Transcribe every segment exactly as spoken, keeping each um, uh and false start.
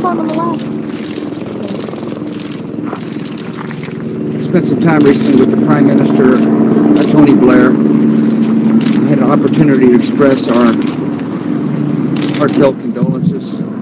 platform on the left. Spent some time recently with the Prime Minister, uh, Tony Blair. I had an opportunity to express our heartfelt condolences uh,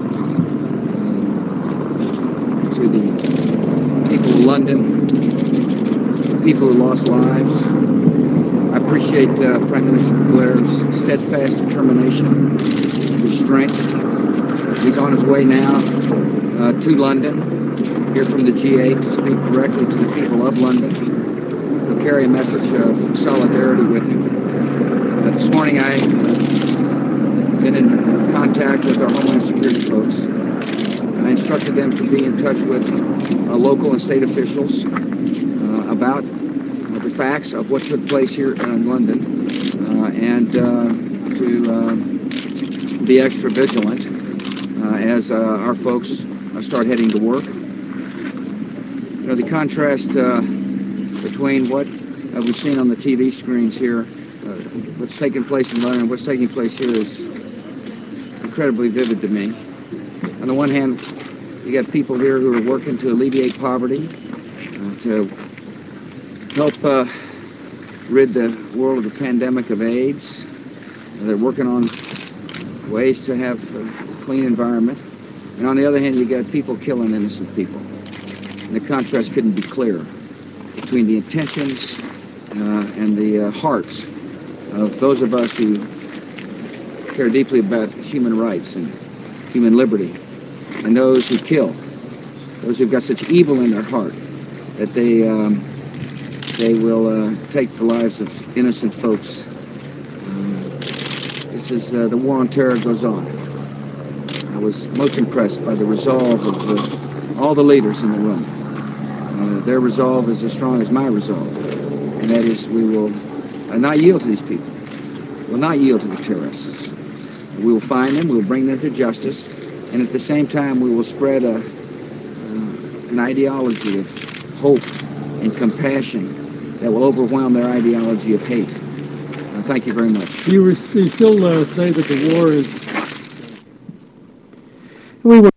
to the people of London, people who lost lives. I appreciate uh, Prime Minister Blair's steadfast determination, his strength. He's on his way now uh, to London, here from the G eight, to speak directly to the people of London. He'll carry a message of solidarity with him. Uh, this morning I have been in contact with our Homeland Security folks. I instructed them to be in touch with uh, local and state officials uh, about uh, the facts of what took place here in London uh, and uh, to uh, be extra vigilant uh, as uh, our folks uh, start heading to work. You know, the contrast uh, between what uh, we've seen on the T V screens here, uh, what's taking place in London and what's taking place here is incredibly vivid to me. On the one hand, you got people here who are working to alleviate poverty, uh, to help uh, rid the world of the pandemic of AIDS. Uh, they're working on ways to have a clean environment. And on the other hand, you got people killing innocent people. And the contrast couldn't be clearer between the intentions uh, and the uh, hearts of those of us who care deeply about human rights and human liberty, and those who kill, those who've got such evil in their heart that they um, they will uh, take the lives of innocent folks. Um, this is uh, the war on terror goes on. I was most impressed by the resolve of the, all the leaders in the room. Uh, their resolve is as strong as my resolve, and that is we will uh, not yield to these people. We will not yield to the terrorists. We will find them, we will bring them to justice, and at the same time we will spread a, uh, an ideology of hope and compassion that will overwhelm their ideology of hate. Uh, thank you very much. Do you, you still uh, say that the war is... We will